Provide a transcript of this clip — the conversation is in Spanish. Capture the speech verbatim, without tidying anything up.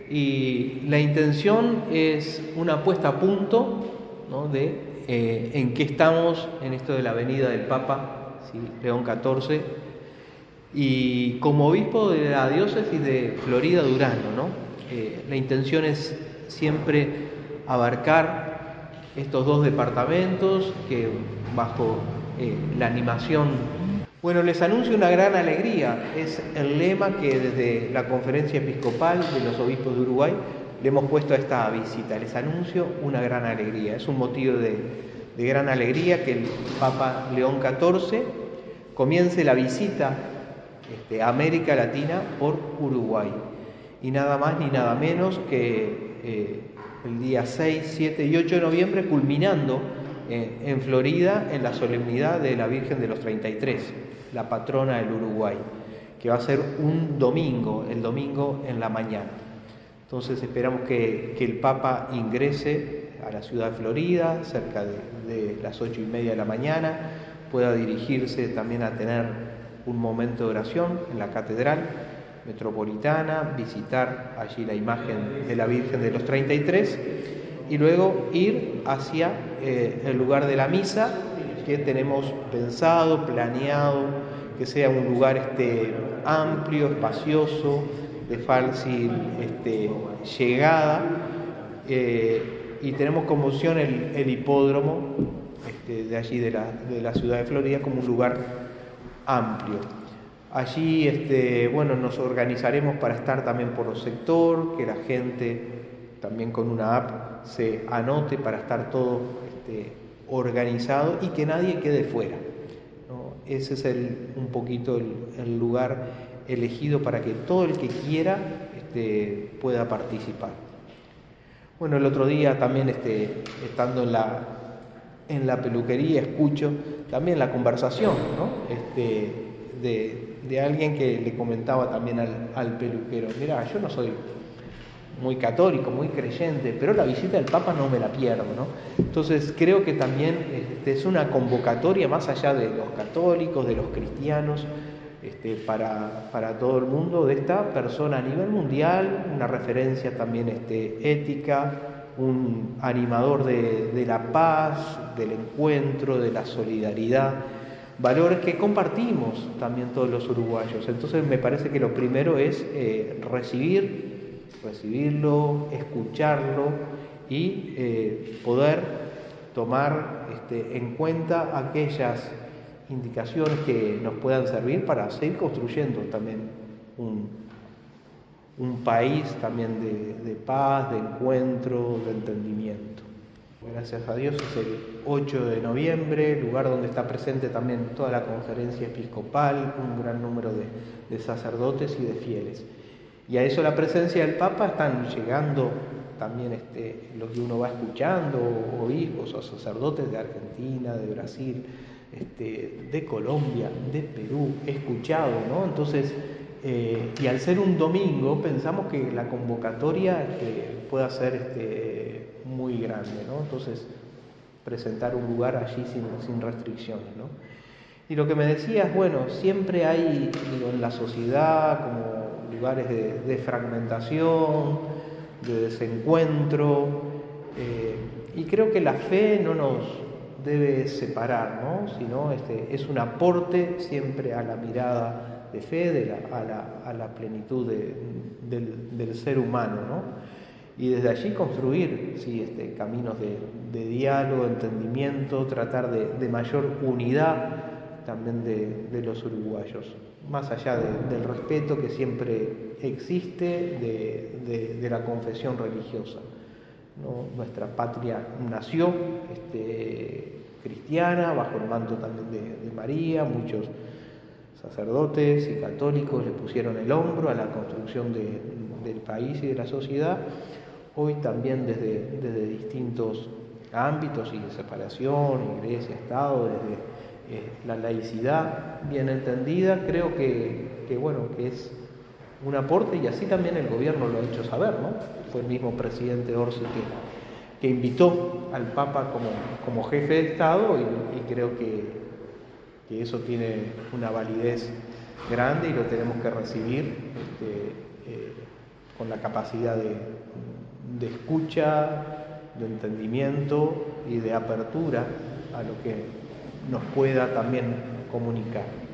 y la intención es una puesta a punto, ¿no?, de eh, en qué estamos en esto de la venida del Papa, ¿sí?, León catorce, y como obispo de la diócesis de Florida Durango, ¿no? Eh, la intención es siempre abarcar estos dos departamentos que bajo eh, la animación. Bueno, les anuncio una gran alegría, es el lema que desde la Conferencia Episcopal de los Obispos de Uruguay le hemos puesto a esta visita. Les anuncio una gran alegría, es un motivo de, de gran alegría que el Papa León catorce comience la visita este, a América Latina por Uruguay, y nada más ni nada menos que eh, el día seis, siete y ocho de noviembre, culminando eh, en Florida en la solemnidad de la Virgen de los treinta y tres, la patrona del Uruguay, que va a ser un domingo, el domingo en la mañana. Entonces esperamos que, que el Papa ingrese a la ciudad de Florida cerca de, de las ocho y media de la mañana, pueda dirigirse también a tener un momento de oración en la Catedral Metropolitana, visitar allí la imagen de la Virgen de los treinta y tres y luego ir hacia eh, el lugar de la misa, que tenemos pensado, planeado, que sea un lugar este, amplio, espacioso, de fácil este, llegada, eh, y tenemos como opción el, el hipódromo este, de allí de la, de la ciudad de Florida como un lugar amplio. Allí, este, bueno, nos organizaremos para estar también por el sector, que la gente también con una app se anote para estar todo este, organizado y que nadie quede fuera, ¿no? Ese es el, un poquito el, el lugar elegido para que todo el que quiera este, pueda participar. Bueno, el otro día también este, estando en la, en la peluquería escucho también la conversación, ¿no?, este, de, de alguien que le comentaba también al, al peluquero: mirá, yo no soy muy católico, muy creyente, pero la visita del Papa no me la pierdo, ¿no? Entonces creo que también este, es una convocatoria más allá de los católicos, de los cristianos, este, para, para todo el mundo, de esta persona a nivel mundial, una referencia también este, ética, un animador de, de la paz, del encuentro, de la solidaridad, valores que compartimos también todos los uruguayos. Entonces me parece que lo primero es eh, recibir recibirlo, escucharlo y eh, poder tomar este, en cuenta aquellas indicaciones que nos puedan servir para seguir construyendo también un, un país también de, de paz, de encuentro, de entendimiento. Gracias a Dios es el ocho de noviembre, lugar donde está presente también toda la Conferencia Episcopal, un gran número de, de sacerdotes y de fieles. Y a eso la presencia del Papa están llegando también este, los que uno va escuchando, obispos o sacerdotes de Argentina, de Brasil, este, de Colombia, de Perú, he escuchado, ¿no? Entonces, eh, y al ser un domingo, pensamos que la convocatoria este, pueda ser este, muy grande, ¿no? Entonces, presentar un lugar allí sin, sin restricciones, ¿no? Y lo que me decías, bueno, siempre hay digo, en la sociedad como lugares de, de fragmentación, de desencuentro, eh, y creo que la fe no nos debe separar, ¿no?, sino este, es un aporte siempre a la mirada de fe, de la, a, la, a la plenitud de, del, del ser humano, ¿no? Y desde allí construir sí, este, caminos de, de diálogo, entendimiento, tratar de, de mayor unidad también de, de los uruguayos, más allá de, del respeto que siempre existe de, de, de la confesión religiosa, ¿no? Nuestra patria nació este, cristiana, bajo el manto también de, de María, muchos sacerdotes y católicos le pusieron el hombro a la construcción de, del país y de la sociedad. Hoy también desde, desde distintos ámbitos y de separación, iglesia, Estado, desde Eh, la laicidad bien entendida, creo que, que, bueno, que es un aporte, y así también el gobierno lo ha hecho saber, ¿no? Fue el mismo presidente Orsi que, que invitó al Papa como, como jefe de Estado, y, y creo que, que eso tiene una validez grande y lo tenemos que recibir este, eh, con la capacidad de, de escucha, de entendimiento y de apertura a lo que nos pueda también comunicar.